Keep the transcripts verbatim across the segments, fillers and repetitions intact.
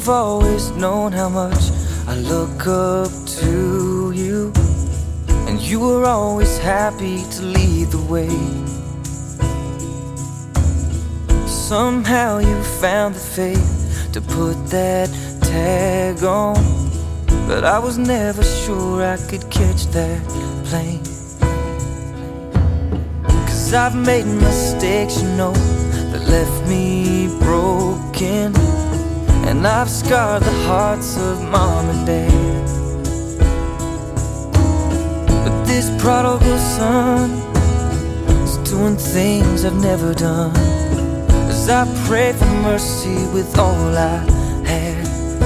You've always known how much I look up to you, and you were always happy to lead the way. Somehow you found the faith to put that tag on, but I was never sure I could catch that plane. 'Cause I've made mistakes, you know, that left me broken, and I've scarred the hearts of mom and dad. But this prodigal son is doing things I've never done. As I pray for mercy with all I had,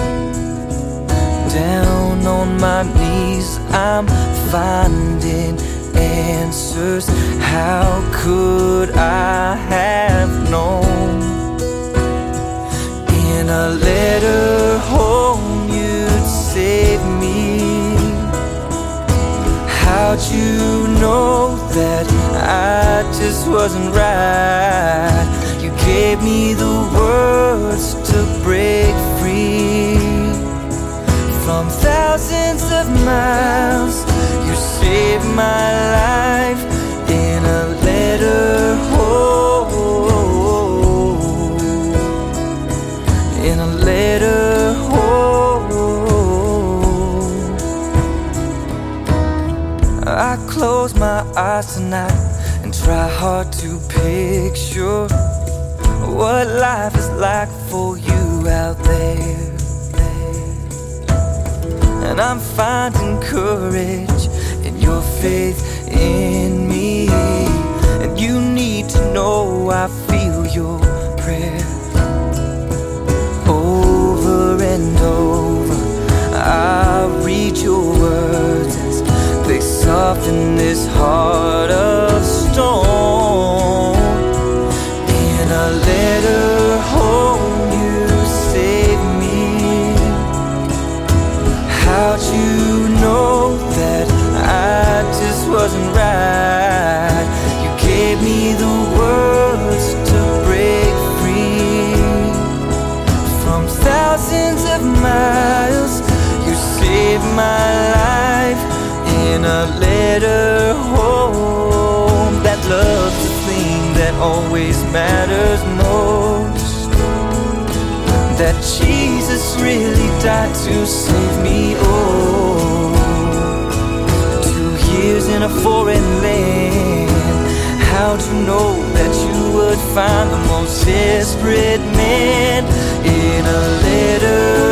down on my knees I'm finding answers. How could I have known? In a letter home you'd save me. How'd you know that I just wasn't right? You gave me the words to break free from thousands of miles. You saved my life in a letter home. In a letter home. I close my eyes tonight and try hard to picture what life is like for you out there. And I'm finding courage in your faith in me, and you need to know I feel your prayer. Over and over I read your words as they soften this heart of stone. In a letter home you save me. How'd you know that I just wasn't right? You gave me the words to break free from thousands of miles. You saved my life in a letter home. That love's the thing that always matters most. That Jesus really died to save me. Oh, two years in a foreign land. How'd you know that you would find the most desperate man in a letter